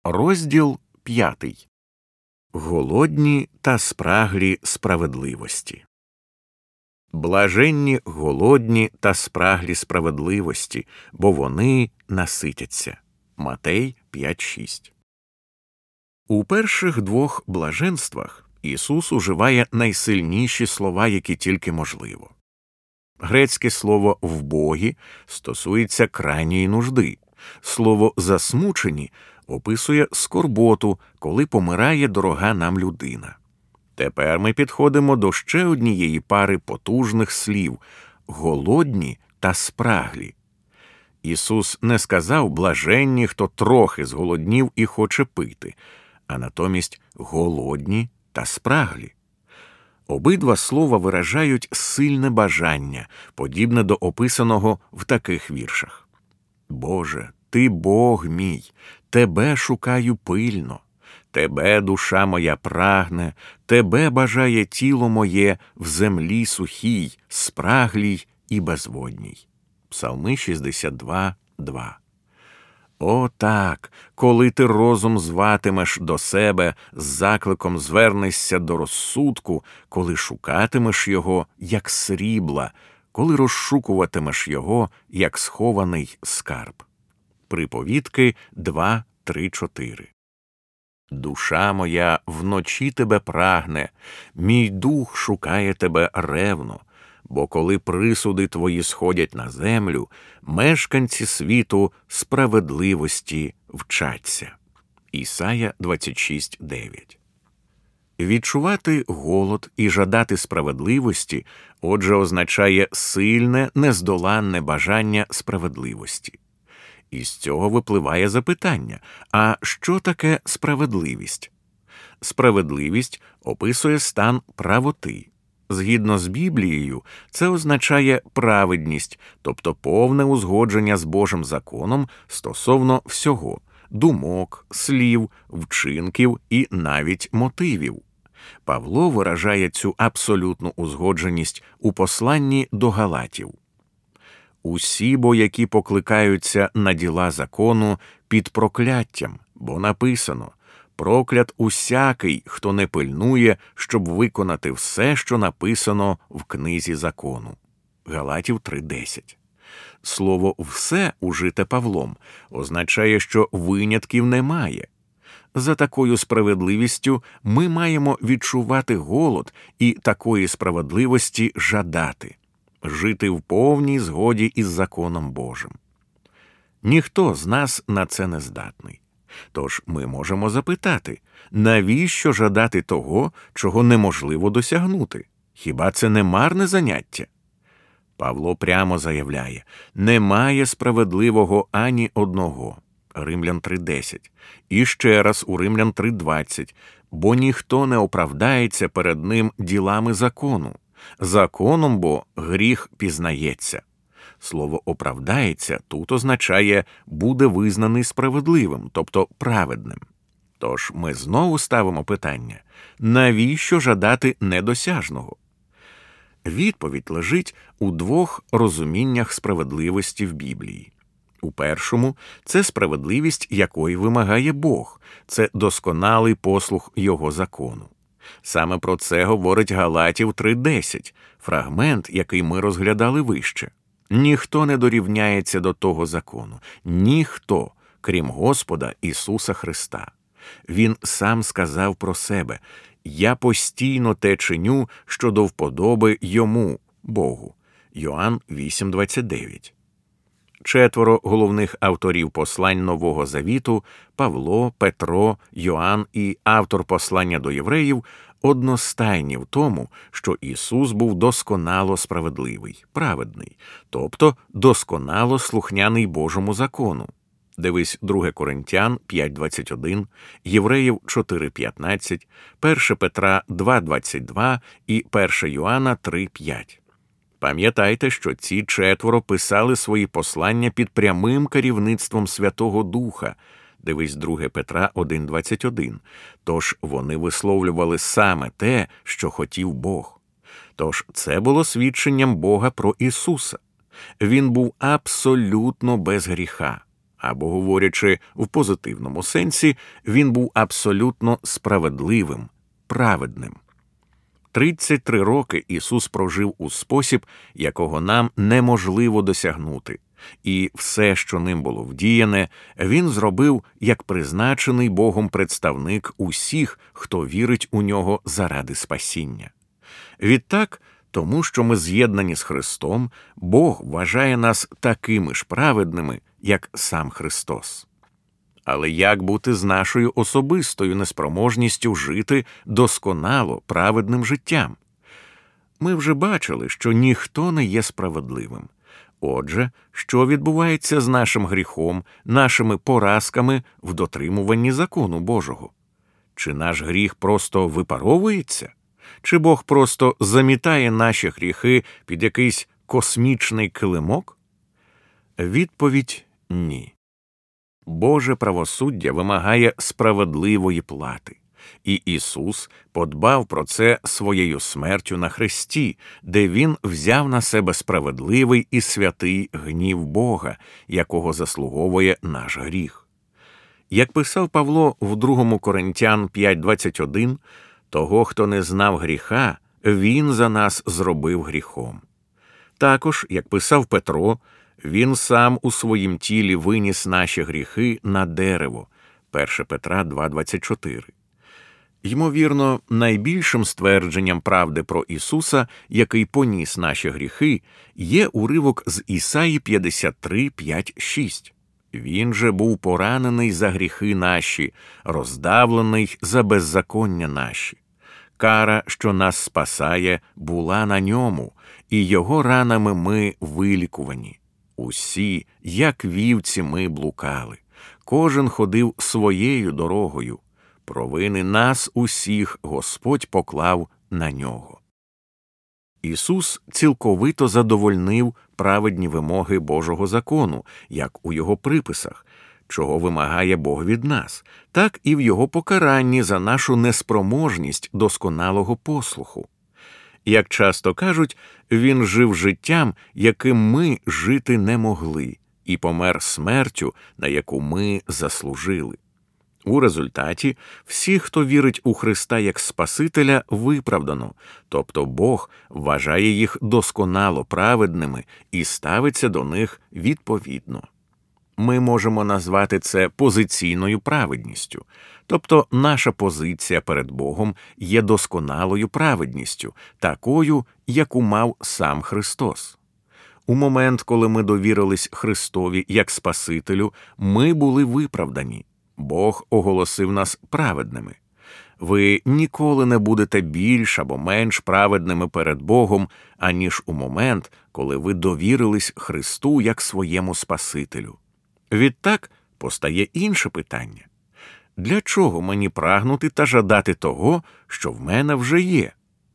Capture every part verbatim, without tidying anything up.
Розділ п'ятий. Голодні та спраглі справедливості. Блаженні голодні та спраглі справедливості, бо вони наситяться. Матей п'ять шість. У перших двох блаженствах Ісус уживає найсильніші слова, які тільки можливо. Грецьке слово «вбогі» стосується крайньої нужди. Слово «засмучені» описує скорботу, коли помирає дорога нам людина. Тепер ми підходимо до ще однієї пари потужних слів – голодні та спраглі. Ісус не сказав «блаженні, хто трохи зголоднів і хоче пити», а натомість «голодні та спраглі». Обидва слова виражають сильне бажання, подібне до описаного в таких віршах. «Боже, Ти Бог мій, Тебе шукаю пильно, Тебе душа моя прагне, Тебе бажає тіло моє в землі сухій, спраглій і безводній». Псалми шістдесят два два. О так, коли ти розум зватимеш до себе, з закликом звернешся до розсудку, коли шукатимеш його, як срібла, коли розшукуватимеш його, як схований скарб. Приповідки два три чотири. Душа моя вночі тебе прагне, мій дух шукає тебе ревно, бо коли присуди твої сходять на землю, мешканці світу справедливості вчаться. Ісая двадцять шість дев'ять. Відчувати голод і жадати справедливості, отже, означає сильне, нездоланне бажання справедливості. Із цього випливає запитання, а що таке справедливість? Справедливість описує стан правоти. Згідно з Біблією, це означає праведність, тобто повне узгодження з Божим законом стосовно всього – думок, слів, вчинків і навіть мотивів. Павло виражає цю абсолютну узгодженість у посланні до Галатів. «Усі бо, які покликаються на діла закону, під прокляттям, бо написано: проклят усякий, хто не пильнує, щоб виконати все, що написано в книзі закону». Галатів три десять. Слово «все», ужите Павлом, означає, що винятків немає. За такою справедливістю ми маємо відчувати голод і такої справедливості жадати, жити в повній згоді із законом Божим. Ніхто з нас на це не здатний. Тож ми можемо запитати, навіщо жадати того, чого неможливо досягнути? Хіба це не марне заняття? Павло прямо заявляє, немає справедливого ані одного. Римлян три десять. І ще раз у Римлян три двадцять. Бо ніхто не оправдається перед ним ділами закону. Законом бо гріх пізнається. Слово «оправдається» тут означає «буде визнаний справедливим», тобто праведним. Тож ми знову ставимо питання, навіщо жадати недосяжного? Відповідь лежить у двох розуміннях справедливості в Біблії. У першому – це справедливість, якої вимагає Бог, це досконалий послух Його закону. Саме про це говорить Галатів три десять, фрагмент, який ми розглядали вище. Ніхто не дорівняється до того закону, ніхто, крім Господа Ісуса Христа. Він сам сказав про себе: «Я постійно те чиню, що до вподоби Йому, Богу». Йоанн вісім двадцять дев'ять. Четверо головних авторів послань Нового Завіту – Павло, Петро, Йоанн і автор послання до євреїв – одностайні в тому, що Ісус був досконало справедливий, праведний, тобто досконало слухняний Божому закону. Дивись друге Коринтян п'ять двадцять один, Євреїв чотири п'ятнадцять, перше Петра два двадцять два і перше Йоанна три п'ять. Пам'ятайте, що ці четверо писали свої послання під прямим керівництвом Святого Духа. Дивись друге Петра один двадцять один. Тож вони висловлювали саме те, що хотів Бог. Тож це було свідченням Бога про Ісуса. Він був абсолютно без гріха. Або, говорячи в позитивному сенсі, він був абсолютно справедливим, праведним. тридцять три роки Ісус прожив у спосіб, якого нам неможливо досягнути, і все, що ним було вдіяне, Він зробив як призначений Богом представник усіх, хто вірить у Нього заради спасіння. Відтак, тому що ми з'єднані з Христом, Бог вважає нас такими ж праведними, як сам Христос. Але як бути з нашою особистою неспроможністю жити досконало праведним життям? Ми вже бачили, що ніхто не є справедливим. Отже, що відбувається з нашим гріхом, нашими поразками в дотримуванні закону Божого? Чи наш гріх просто випаровується? Чи Бог просто замітає наші гріхи під якийсь космічний килимок? Відповідь – ні. Боже правосуддя вимагає справедливої плати. І Ісус подбав про це своєю смертю на хресті, де Він взяв на себе справедливий і святий гнів Бога, якого заслуговує наш гріх. Як писав Павло в другому Коринтян п'ять двадцять один, «Того, хто не знав гріха, Він за нас зробив гріхом». Також, як писав Петро, Він сам у своїм тілі виніс наші гріхи на дерево. перше Петра два двадцять чотири. Ймовірно, найбільшим ствердженням правди про Ісуса, який поніс наші гріхи, є уривок з Ісаї п'ятдесят три п'ять шість. «Він же був поранений за гріхи наші, роздавлений за беззаконня наші. Кара, що нас спасає, була на ньому, і його ранами ми вилікувані. Усі, як вівці, ми блукали. Кожен ходив своєю дорогою. Провини нас усіх Господь поклав на нього». Ісус цілковито задовольнив праведні вимоги Божого закону, як у Його приписах, чого вимагає Бог від нас, так і в Його покаранні за нашу неспроможність досконалого послуху. Як часто кажуть, Він жив життям, яким ми жити не могли, і помер смертю, на яку ми заслужили. У результаті всі, хто вірить у Христа як Спасителя, виправдано, тобто Бог вважає їх досконало праведними і ставиться до них відповідно. Ми можемо назвати це позиційною праведністю, тобто наша позиція перед Богом є досконалою праведністю, такою, яку мав сам Христос. У момент, коли ми довірились Христові як Спасителю, ми були виправдані. Бог оголосив нас праведними. Ви ніколи не будете більш або менш праведними перед Богом, аніж у момент, коли ви довірились Христу як своєму Спасителю. Відтак постає інше питання. Для чого мені прагнути та жадати того, що в мене вже є?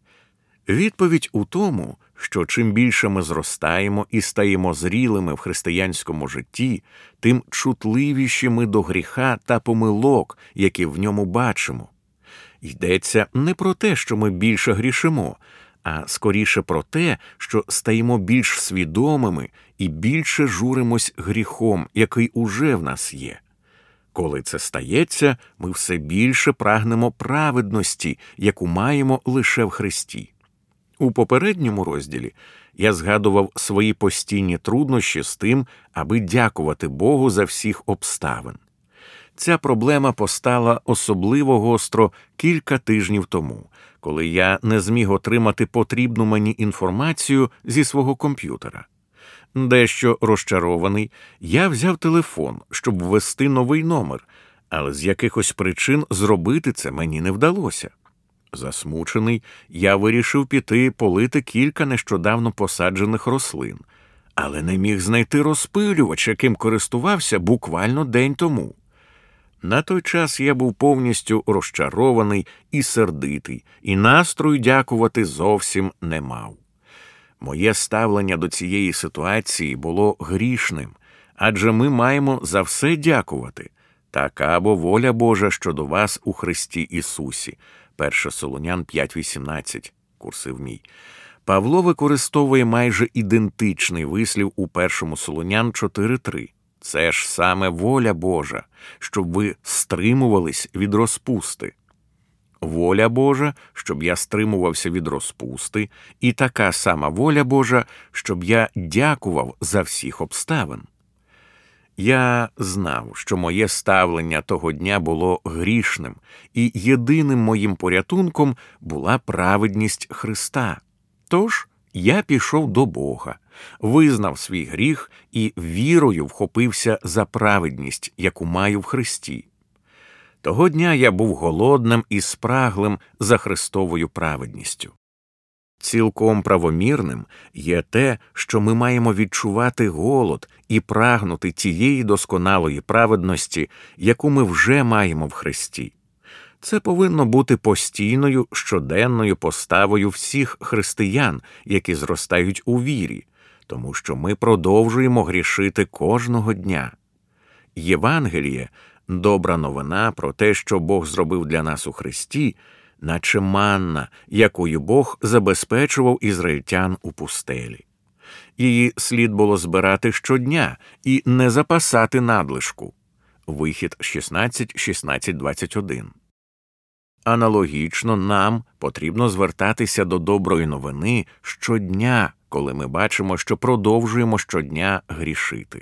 Відповідь у тому, що чим більше ми зростаємо і стаємо зрілими в християнському житті, тим чутливіші ми до гріха та помилок, які в ньому бачимо. Йдеться не про те, що ми більше грішимо, а скоріше про те, що стаємо більш свідомими і більше журимось гріхом, який уже в нас є. Коли це стається, ми все більше прагнемо праведності, яку маємо лише в Христі. У попередньому розділі я згадував свої постійні труднощі з тим, аби дякувати Богу за всіх обставин. Ця проблема постала особливо гостро кілька тижнів тому, коли я не зміг отримати потрібну мені інформацію зі свого комп'ютера. Дещо розчарований, я взяв телефон, щоб ввести новий номер, але з якихось причин зробити це мені не вдалося. Засмучений, я вирішив піти полити кілька нещодавно посаджених рослин, але не міг знайти розпилювач, яким користувався буквально день тому. На той час я був повністю розчарований і сердитий, і настрою дякувати зовсім не мав. Моє ставлення до цієї ситуації було грішним, адже ми маємо за все дякувати. Така бо воля Божа щодо вас у Христі Ісусі. перше Солонян п'ять вісімнадцять, курсив мій. Павло використовує майже ідентичний вислів у першому Солонян чотири три. Це ж саме воля Божа, щоб ви стримувались від розпусти. Воля Божа, щоб я стримувався від розпусти, і така сама воля Божа, щоб я дякував за всіх обставин. Я знав, що моє ставлення того дня було грішним, і єдиним моїм порятунком була праведність Христа. Тож я пішов до Бога, визнав свій гріх і вірою вхопився за праведність, яку маю в Христі. Того дня я був голодним і спраглим за Христовою праведністю. Цілком правомірним є те, що ми маємо відчувати голод і прагнути тієї досконалої праведності, яку ми вже маємо в Христі. Це повинно бути постійною, щоденною поставою всіх християн, які зростають у вірі, тому що ми продовжуємо грішити кожного дня. Євангеліє – добра новина про те, що Бог зробив для нас у Христі, наче манна, якою Бог забезпечував ізраїльтян у пустелі. Її слід було збирати щодня і не запасати надлишку. Вихід шістнадцять, шістнадцять, двадцять один. Аналогічно нам потрібно звертатися до доброї новини щодня, коли ми бачимо, що продовжуємо щодня грішити.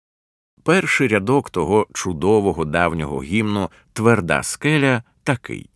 Перший рядок того чудового давнього гімну «Тверда скеля» такий: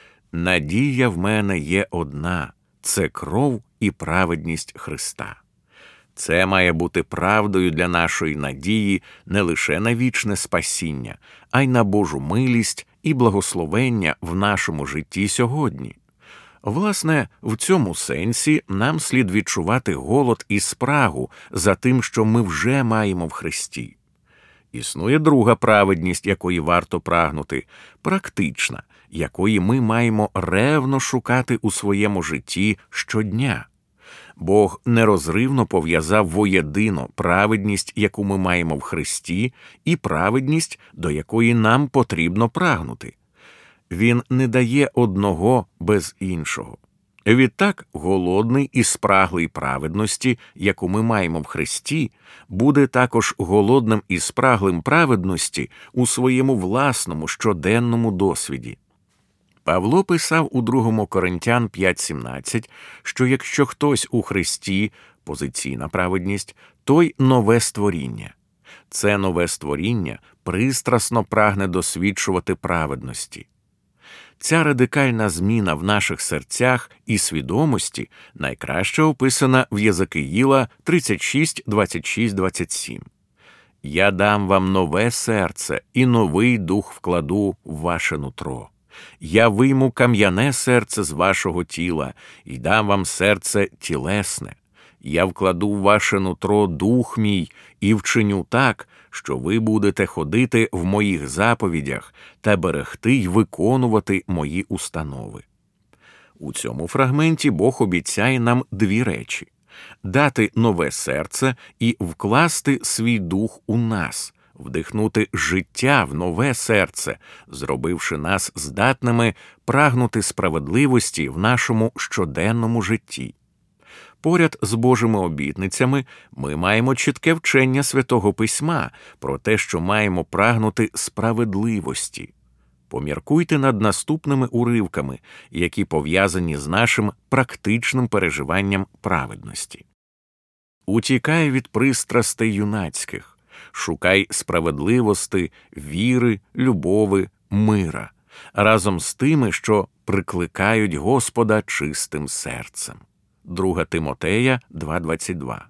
«Надія в мене є одна – це кров і праведність Христа». Це має бути правдою для нашої надії не лише на вічне спасіння, а й на Божу милість і благословення в нашому житті сьогодні. Власне, в цьому сенсі нам слід відчувати голод і спрагу за тим, що ми вже маємо в Христі. Існує друга праведність, якої варто прагнути, практична, якої ми маємо ревно шукати у своєму житті щодня. Бог нерозривно пов'язав воєдино праведність, яку ми маємо в Христі, і праведність, до якої нам потрібно прагнути. Він не дає одного без іншого. Відтак, голодний і спраглий праведності, яку ми маємо в Христі, буде також голодним і спраглим праведності у своєму власному щоденному досвіді. Павло писав у другому Коринтян п'ять сімнадцять, що якщо хтось у Христі, позиційна праведність, той нове створіння. Це нове створіння пристрасно прагне досвідчувати праведності. Ця радикальна зміна в наших серцях і свідомості найкраще описана в Єзекиїла тридцять шість, двадцять шість, двадцять сім. «Я дам вам нове серце, і новий дух вкладу в ваше нутро. Я вийму кам'яне серце з вашого тіла і дам вам серце тілесне. Я вкладу в ваше нутро дух мій і вчиню так, що ви будете ходити в моїх заповідях та берегти й виконувати мої установи». У цьому фрагменті Бог обіцяє нам дві речі – дати нове серце і вкласти свій дух у нас, вдихнути життя в нове серце, зробивши нас здатними прагнути справедливості в нашому щоденному житті. Поряд з Божими обітницями ми маємо чітке вчення Святого Письма про те, що маємо прагнути справедливості. Поміркуйте над наступними уривками, які пов'язані з нашим практичним переживанням праведності. «Утікай від пристрастей юнацьких, шукай справедливости, віри, любови, мира, разом з тими, що прикликають Господа чистим серцем». друга Тимотея два двадцять два.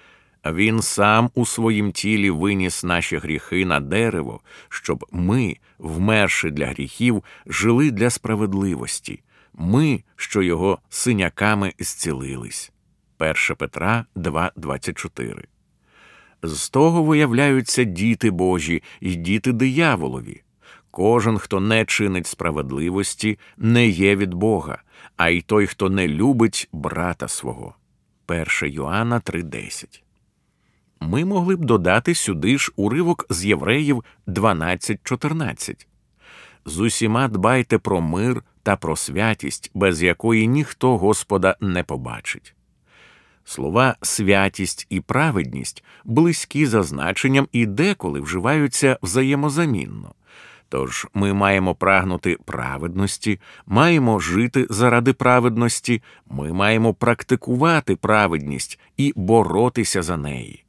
Він сам у своїм тілі виніс наші гріхи на дерево, щоб ми, вмерши для гріхів, жили для справедливості, ми, що його синяками зцілились. перша Петра два двадцять чотири. З того виявляються діти Божі і діти дияволові. Кожен, хто не чинить справедливості, не є від Бога, а й той, хто не любить брата свого. перша Йоанна три десять. Ми могли б додати сюди ж уривок з Євреїв дванадцять чотирнадцять. «З усіма дбайте про мир та про святість, без якої ніхто Господа не побачить». Слова «святість» і «праведність» близькі за значенням і деколи вживаються взаємозамінно. Тож ми маємо прагнути праведності, маємо жити заради праведності, ми маємо практикувати праведність і боротися за неї.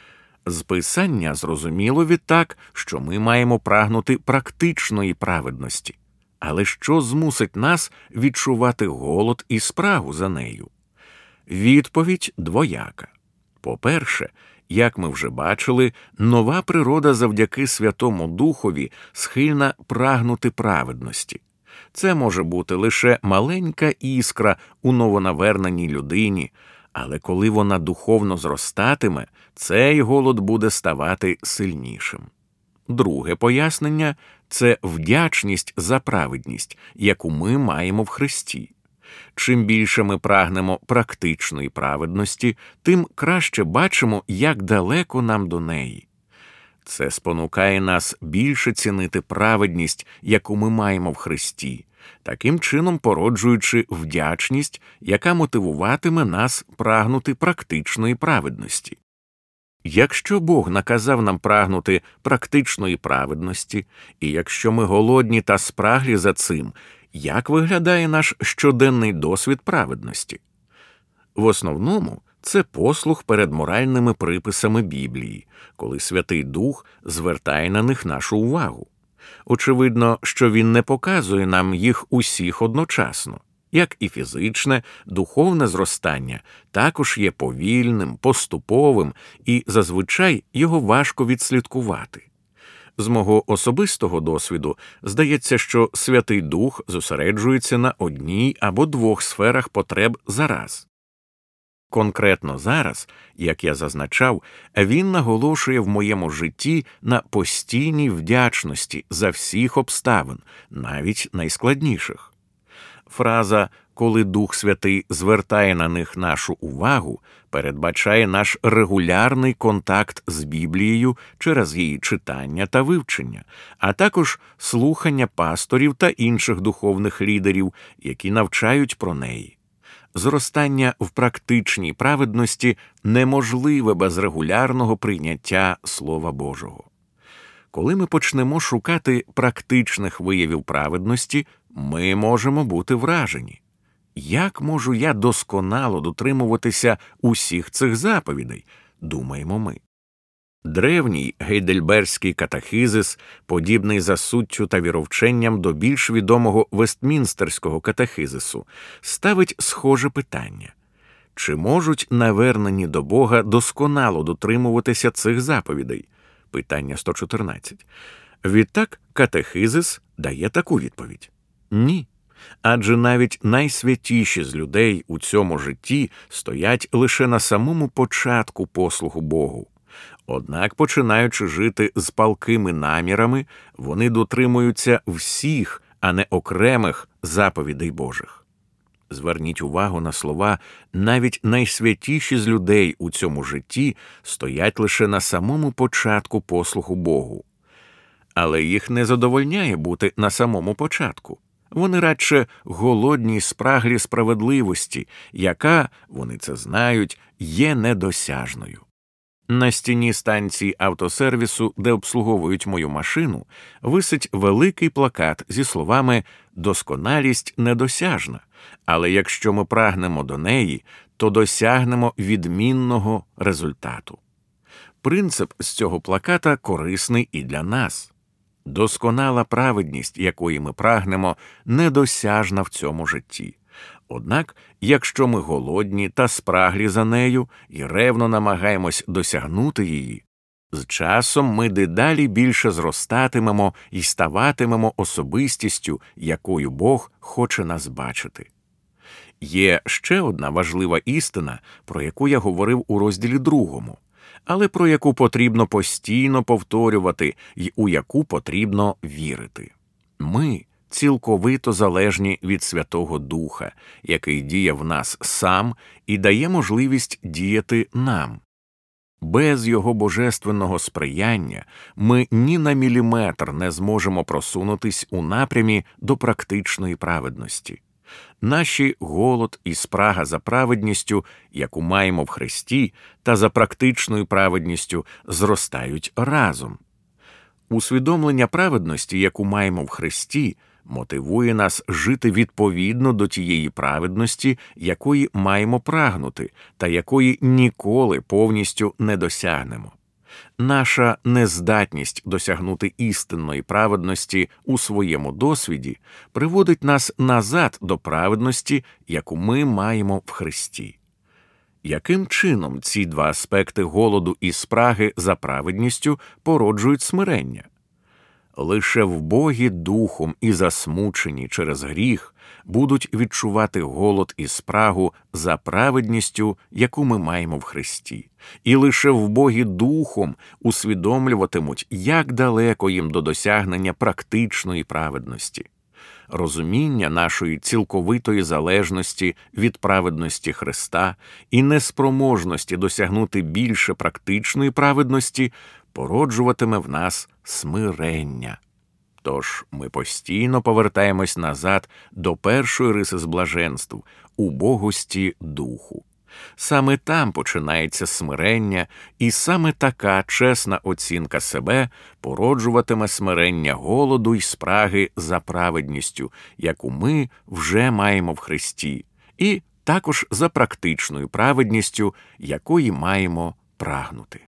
З Писання зрозуміло відтак, що ми маємо прагнути практичної праведності. Але що змусить нас відчувати голод і спрагу за нею? Відповідь двояка. По-перше, як ми вже бачили, нова природа завдяки Святому Духові схильна прагнути праведності. Це може бути лише маленька іскра у новонаверненій людині, але коли вона духовно зростатиме, цей голод буде ставати сильнішим. Друге пояснення – це вдячність за праведність, яку ми маємо в Христі. Чим більше ми прагнемо практичної праведності, тим краще бачимо, як далеко нам до неї. Це спонукає нас більше цінити праведність, яку ми маємо в Христі, таким чином породжуючи вдячність, яка мотивуватиме нас прагнути практичної праведності. Якщо Бог наказав нам прагнути практичної праведності, і якщо ми голодні та спраглі за цим, як виглядає наш щоденний досвід праведності? В основному це послух перед моральними приписами Біблії, коли Святий Дух звертає на них нашу увагу. Очевидно, що він не показує нам їх усіх одночасно. Як і фізичне, духовне зростання також є повільним, поступовим і, зазвичай, його важко відслідкувати. З мого особистого досвіду здається, що Святий Дух зосереджується на одній або двох сферах потреб зараз. Конкретно зараз, як я зазначав, він наголошує в моєму житті на постійній вдячності за всіх обставин, навіть найскладніших. Фраза «коли Дух Святий звертає на них нашу увагу» передбачає наш регулярний контакт з Біблією через її читання та вивчення, а також слухання пасторів та інших духовних лідерів, які навчають про неї. Зростання в практичній праведності неможливе без регулярного прийняття Слова Божого. Коли ми почнемо шукати практичних виявів праведності, ми можемо бути вражені. Як можу я досконало дотримуватися усіх цих заповідей, думаємо ми. Древній гейдельберзький катехизис, подібний за суттю та віровченням до більш відомого Вестмінстерського катехизису, ставить схоже питання. Чи можуть навернені до Бога досконало дотримуватися цих заповідей? Питання сто чотирнадцять. Відтак катехизис дає таку відповідь. Ні. Адже навіть найсвятіші з людей у цьому житті стоять лише на самому початку послуху Богу. Однак, починаючи жити з палкими намірами, вони дотримуються всіх, а не окремих заповідей Божих. Зверніть увагу на слова «навіть найсвятіші з людей у цьому житті стоять лише на самому початку послуху Богу». Але їх не задовольняє бути на самому початку. Вони радше голодні й спраглі справедливості, яка, вони це знають, є недосяжною. На стіні станції автосервісу, де обслуговують мою машину, висить великий плакат зі словами «Досконалість недосяжна, але якщо ми прагнемо до неї, то досягнемо відмінного результату». Принцип з цього плаката корисний і для нас. Досконала праведність, якої ми прагнемо, недосяжна в цьому житті. Однак, якщо ми голодні та спраглі за нею і ревно намагаємось досягнути її, з часом ми дедалі більше зростатимемо і ставатимемо особистістю, якою Бог хоче нас бачити. Є ще одна важлива істина, про яку я говорив у розділі другому, але про яку потрібно постійно повторювати і у яку потрібно вірити. Ми цілковито залежні від Святого Духа, який діє в нас сам і дає можливість діяти нам. Без Його божественного сприяння ми ні на міліметр не зможемо просунутись у напрямі до практичної праведності. Наші голод і спрага за праведністю, яку маємо в Христі, та за практичною праведністю зростають разом. Усвідомлення праведності, яку маємо в Христі, мотивує нас жити відповідно до тієї праведності, якої маємо прагнути, та якої ніколи повністю не досягнемо. Наша нездатність досягнути істинної праведності у своєму досвіді приводить нас назад до праведності, яку ми маємо в Христі. Яким чином ці два аспекти голоду і спраги за праведністю породжують смирення? Лише вбогі духом і засмучені через гріх будуть відчувати голод і спрагу за праведністю, яку ми маємо в Христі. І лише вбогі духом усвідомлюватимуть, як далеко їм до досягнення практичної праведності. Розуміння нашої цілковитої залежності від праведності Христа і неспроможності досягнути більше практичної праведності породжуватиме в нас смирення. Тож ми постійно повертаємось назад до першої риси з блаженств – убогості духу. Саме там починається смирення, і саме така чесна оцінка себе породжуватиме смирення голоду й спраги за праведністю, яку ми вже маємо в Христі, і також за практичною праведністю, якої маємо прагнути.